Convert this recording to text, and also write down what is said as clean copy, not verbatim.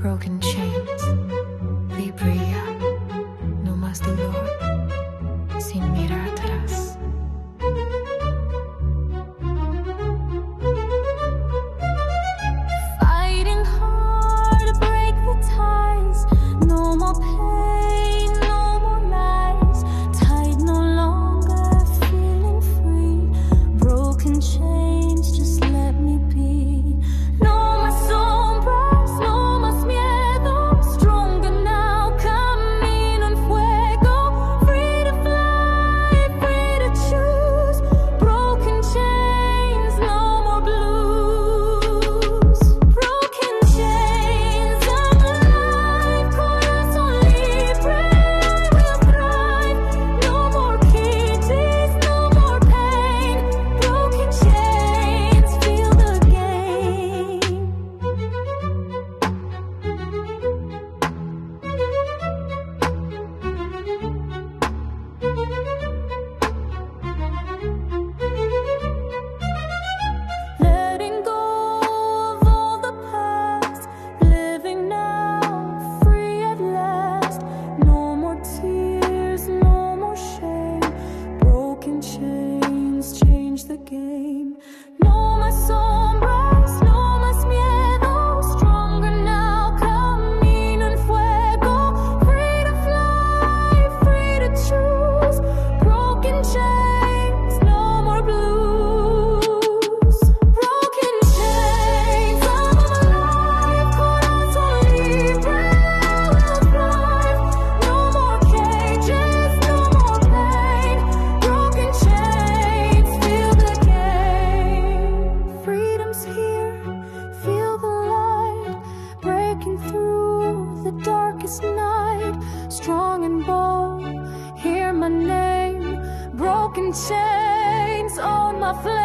broken chains. Libria, no más dolor, sin mirar atrás. Fighting hard to break the ties. No more pain, no more lies. Tied, no longer feeling free. Broken chains, just let me be. No más sombras, no más miedo. Stronger now, camino en fuego. Free to fly, free to choose. Broken chains, no more blues. Broken chains, I'm alive. Corazón libre, we'll thrive. No more cages, no more pain. Broken chains, feel the game. Letting go of all the past, living now, free at last. No more tears, no more shame. Broken chains change the game. No más sombras, no más miedo. Stronger now, camino en fuego. Free to fly, free to choose. Broken chains, no more blues. Broken chains, I'm alive. Corazón libre, we'll thrive. No more cages, no more pain. Broken chains, feel the game. Freedom's here, feel the light. Breaking through the darkest night. Strong and bold, hear my name. Broken chains on my flame.